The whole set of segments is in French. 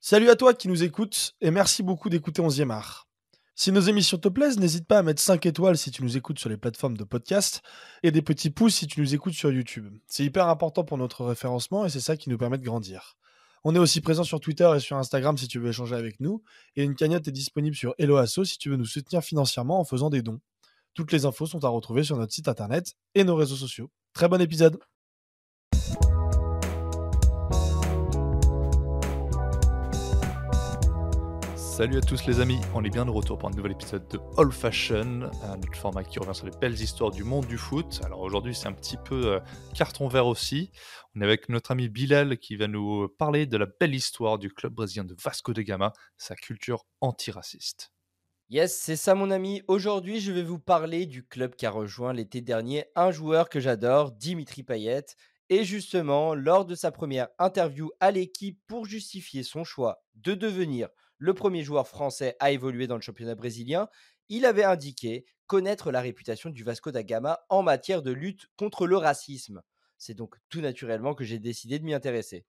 Salut à toi qui nous écoutes et merci beaucoup d'écouter 11e art. Si nos émissions te plaisent, n'hésite pas à mettre 5 étoiles si tu nous écoutes sur les plateformes de podcast et des petits pouces si tu nous écoutes sur YouTube. C'est hyper important pour notre référencement et c'est ça qui nous permet de grandir. On est aussi présent sur Twitter et sur Instagram si tu veux échanger avec nous et une cagnotte est disponible sur Helloasso si tu veux nous soutenir financièrement en faisant des dons. Toutes les infos sont à retrouver sur notre site internet et nos réseaux sociaux. Très bon épisode. Salut à tous les amis, on est bien de retour pour un nouvel épisode de All Fashion, notre format qui revient sur les belles histoires du monde du foot. Alors aujourd'hui c'est un petit peu carton vert aussi, on est avec notre ami Bilal qui va nous parler de la belle histoire du club brésilien de Vasco da Gama, sa culture antiraciste. Yes, c'est ça mon ami. Aujourd'hui, je vais vous parler du club qui a rejoint l'été dernier un joueur que j'adore, Dimitri Payet. Et justement, lors de sa première interview à l'équipe pour justifier son choix de devenir le premier joueur français à évoluer dans le championnat brésilien, il avait indiqué connaître la réputation du Vasco da Gama en matière de lutte contre le racisme. C'est donc tout naturellement que j'ai décidé de m'y intéresser.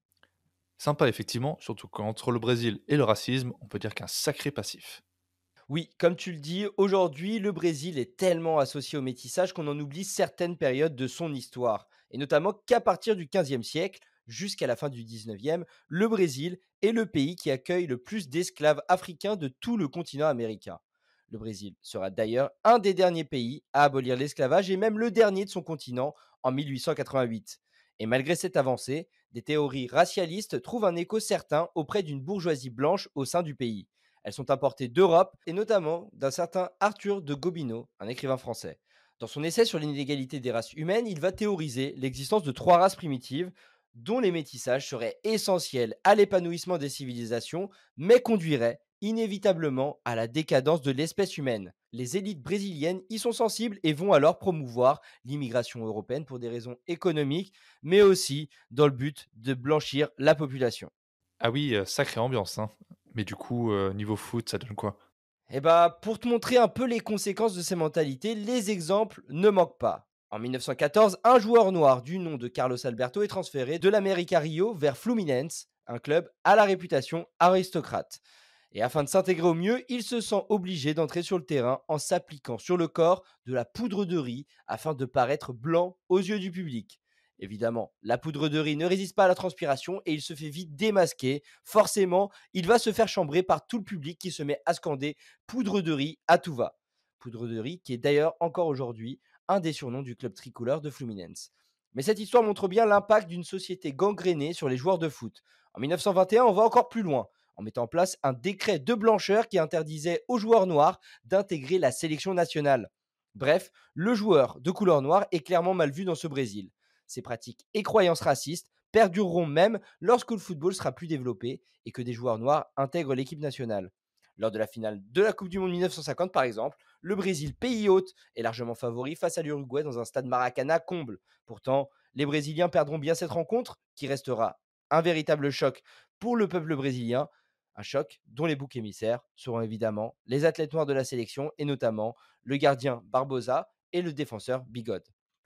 Sympa effectivement, surtout qu'entre le Brésil et le racisme, on peut dire qu'un sacré passif. Oui, comme tu le dis, aujourd'hui, le Brésil est tellement associé au métissage qu'on en oublie certaines périodes de son histoire. Et notamment qu'à partir du 15e siècle, jusqu'à la fin du 19e, le Brésil est le pays qui accueille le plus d'esclaves africains de tout le continent américain. Le Brésil sera d'ailleurs un des derniers pays à abolir l'esclavage et même le dernier de son continent en 1888. Et malgré cette avancée, des théories racialistes trouvent un écho certain auprès d'une bourgeoisie blanche au sein du pays. Elles sont importées d'Europe et notamment d'un certain Arthur de Gobineau, un écrivain français. Dans son essai sur l'inégalité des races humaines, il va théoriser l'existence de trois races primitives dont les métissages seraient essentiels à l'épanouissement des civilisations, mais conduiraient inévitablement à la décadence de l'espèce humaine. Les élites brésiliennes y sont sensibles et vont alors promouvoir l'immigration européenne pour des raisons économiques, mais aussi dans le but de blanchir la population. Ah oui, sacrée ambiance, hein. Mais du coup, niveau foot, ça donne quoi? Eh bah, pour te montrer un peu les conséquences de ces mentalités, les exemples ne manquent pas. En 1914, un joueur noir du nom de Carlos Alberto est transféré de l'América Rio vers Fluminense, un club à la réputation aristocrate. Et afin de s'intégrer au mieux, il se sent obligé d'entrer sur le terrain en s'appliquant sur le corps de la poudre de riz afin de paraître blanc aux yeux du public. Évidemment, la poudre de riz ne résiste pas à la transpiration et il se fait vite démasquer. Forcément, il va se faire chambrer par tout le public qui se met à scander poudre de riz à tout va. Poudre de riz qui est d'ailleurs encore aujourd'hui un des surnoms du club tricolore de Fluminense. Mais cette histoire montre bien l'impact d'une société gangrénée sur les joueurs de foot. En 1921, on va encore plus loin en mettant en place un décret de blancheur qui interdisait aux joueurs noirs d'intégrer la sélection nationale. Bref, le joueur de couleur noire est clairement mal vu dans ce Brésil. Ces pratiques et croyances racistes perdureront même lorsque le football sera plus développé et que des joueurs noirs intègrent l'équipe nationale. Lors de la finale de la Coupe du Monde 1950, par exemple, le Brésil, pays hôte, est largement favori face à l'Uruguay dans un stade Maracana comble. Pourtant, les Brésiliens perdront bien cette rencontre, qui restera un véritable choc pour le peuple brésilien, un choc dont les boucs émissaires seront évidemment les athlètes noirs de la sélection et notamment le gardien Barbosa et le défenseur Bigode.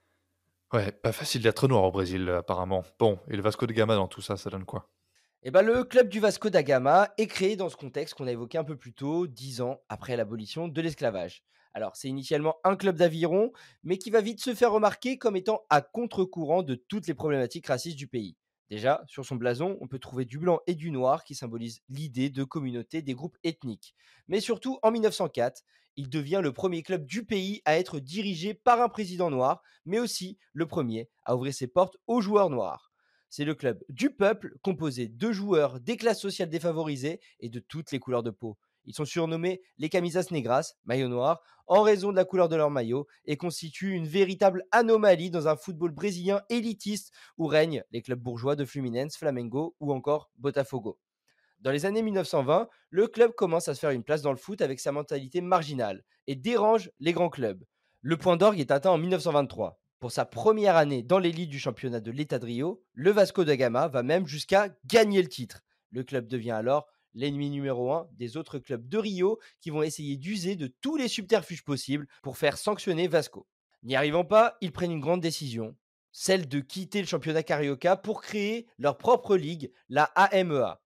Ouais, pas facile d'être noir au Brésil, apparemment. Bon, et le Vasco da Gama dans tout ça, ça donne quoi? Eh ben, le club du Vasco da Gama est créé dans ce contexte qu'on a évoqué un peu plus tôt, 10 ans après l'abolition de l'esclavage. Alors, c'est initialement un club d'aviron, mais qui va vite se faire remarquer comme étant à contre-courant de toutes les problématiques racistes du pays. Déjà, sur son blason, on peut trouver du blanc et du noir qui symbolisent l'idée de communauté des groupes ethniques. Mais surtout, en 1904, il devient le premier club du pays à être dirigé par un président noir, mais aussi le premier à ouvrir ses portes aux joueurs noirs. C'est le club du peuple, composé de joueurs des classes sociales défavorisées et de toutes les couleurs de peau. Ils sont surnommés les camisas negras, maillot noir, en raison de la couleur de leur maillot et constituent une véritable anomalie dans un football brésilien élitiste où règnent les clubs bourgeois de Fluminense, Flamengo ou encore Botafogo. Dans les années 1920, le club commence à se faire une place dans le foot avec sa mentalité marginale et dérange les grands clubs. Le point d'orgue est atteint en 1923. Pour sa première année dans l'élite du championnat de l'État de Rio, le Vasco da Gama va même jusqu'à gagner le titre. Le club devient alors l'ennemi numéro un des autres clubs de Rio qui vont essayer d'user de tous les subterfuges possibles pour faire sanctionner Vasco. N'y arrivant pas, ils prennent une grande décision, celle de quitter le championnat carioca pour créer leur propre ligue, la AMEA.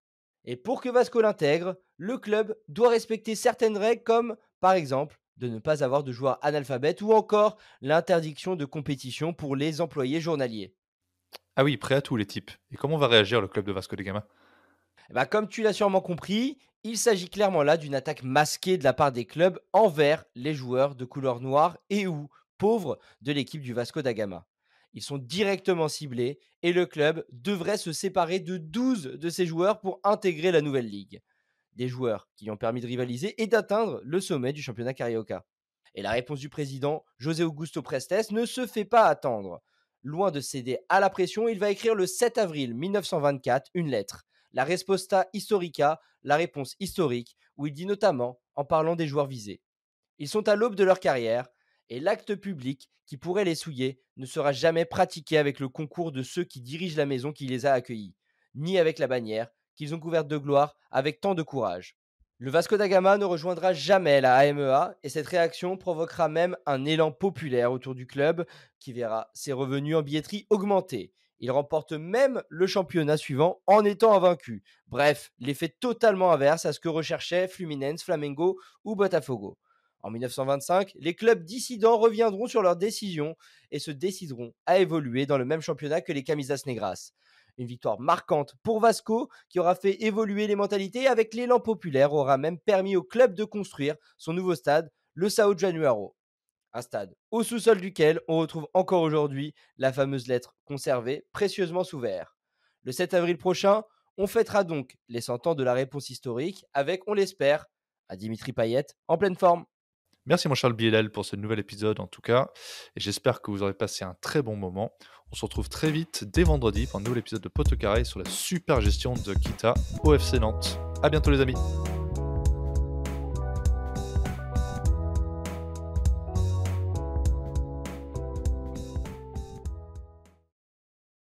Et pour que Vasco l'intègre, le club doit respecter certaines règles comme, par exemple, de ne pas avoir de joueurs analphabètes ou encore l'interdiction de compétition pour les employés journaliers. Ah oui, prêt à tout les types. Et comment va réagir le club de Vasco da Gama? Comme tu l'as sûrement compris, il s'agit clairement là d'une attaque masquée de la part des clubs envers les joueurs de couleur noire et ou pauvres de l'équipe du Vasco da Gama. Ils sont directement ciblés et le club devrait se séparer de 12 de ses joueurs pour intégrer la nouvelle ligue. Des joueurs qui lui ont permis de rivaliser et d'atteindre le sommet du championnat carioca. Et la réponse du président, José Augusto Prestes, ne se fait pas attendre. Loin de céder à la pression, il va écrire le 7 avril 1924 une lettre, la Resposta Historica, la réponse historique, où il dit notamment, en parlant des joueurs visés: ils sont à l'aube de leur carrière, et l'acte public qui pourrait les souiller ne sera jamais pratiqué avec le concours de ceux qui dirigent la maison qui les a accueillis, ni avec la bannière qu'ils ont couverte de gloire avec tant de courage. Le Vasco da Gama ne rejoindra jamais la AMEA et cette réaction provoquera même un élan populaire autour du club qui verra ses revenus en billetterie augmenter. Il remporte même le championnat suivant en étant invaincu. Bref, l'effet totalement inverse à ce que recherchaient Fluminense, Flamengo ou Botafogo. En 1925, les clubs dissidents reviendront sur leurs décisions et se décideront à évoluer dans le même championnat que les Camisas Negras. Une victoire marquante pour Vasco qui aura fait évoluer les mentalités avec l'élan populaire aura même permis au club de construire son nouveau stade, le Sao Januaro. Un stade au sous-sol duquel on retrouve encore aujourd'hui la fameuse lettre conservée précieusement sous verre. Le 7 avril prochain, on fêtera donc les 100 ans de la réponse historique avec, on l'espère, un Dimitri Payet en pleine forme. Merci mon Charles Bielel pour ce nouvel épisode en tout cas, et j'espère que vous aurez passé un très bon moment. On se retrouve très vite dès vendredi pour un nouvel épisode de Poteau Carré sur la super gestion de Kita au FC Nantes. A bientôt les amis.